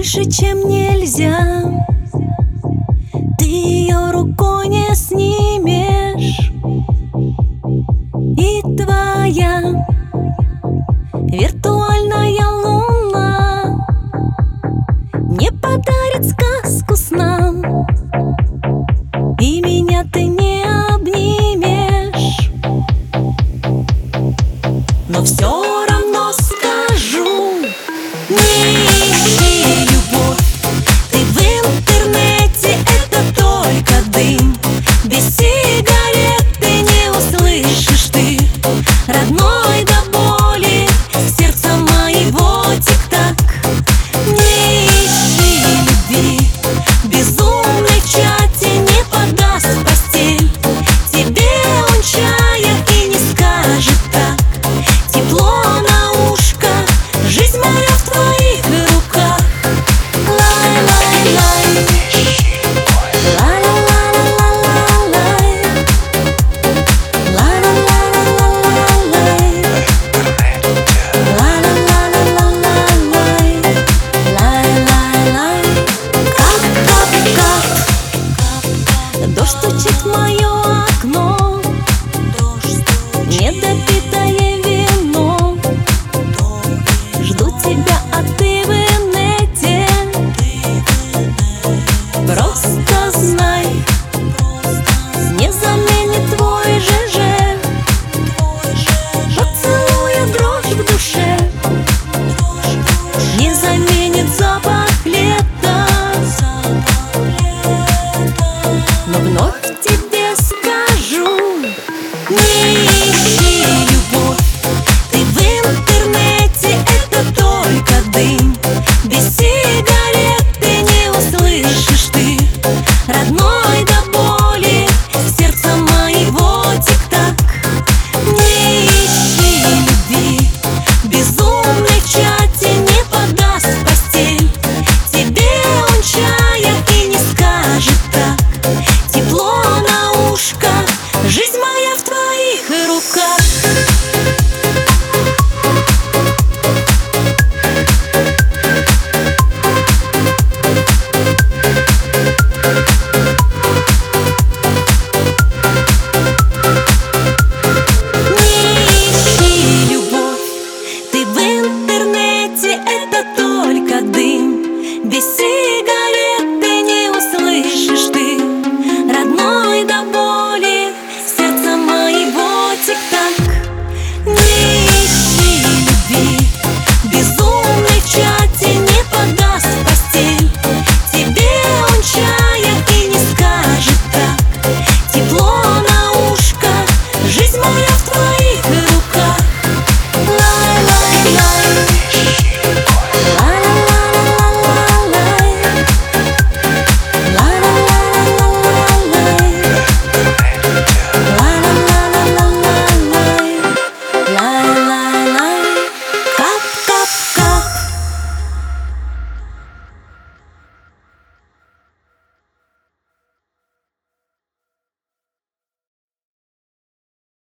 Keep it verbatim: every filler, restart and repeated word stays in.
тише, чем нельзя. Ты ее рукой не снимешь, и твоя виртуальная луна не подарит сказку сна, и меня ты не обнимешь. Но все равно скажу: не ищи любовь ты в интернете, это только дым. Без сигареты не услышишь ты родной до боли сердца моего тик-так. Не ищи любви, безумный в чате не подаст в постель тебе он чая и не скажет так. Тепло на ушко, жизнь моя в твоих руках. Лай-лай-лай, лай-ла-ла-ла-ла-лай, лай-ла-ла-ла-ла-лай, лай-ла-ла-ла-ла-лай, лай-лай-лай. Кап-кап-кап, дождь стучит в мое окно, недопитое вино. Жду тебя, а ты в инете. Просто знай, не заменит твой ЖЖ поцелуя дрожь в душе, не заменит запах лета. Но вновь тебе скажу: не ищи любовь ты в интернете, это только дым. Без сигареты не услышишь ты родной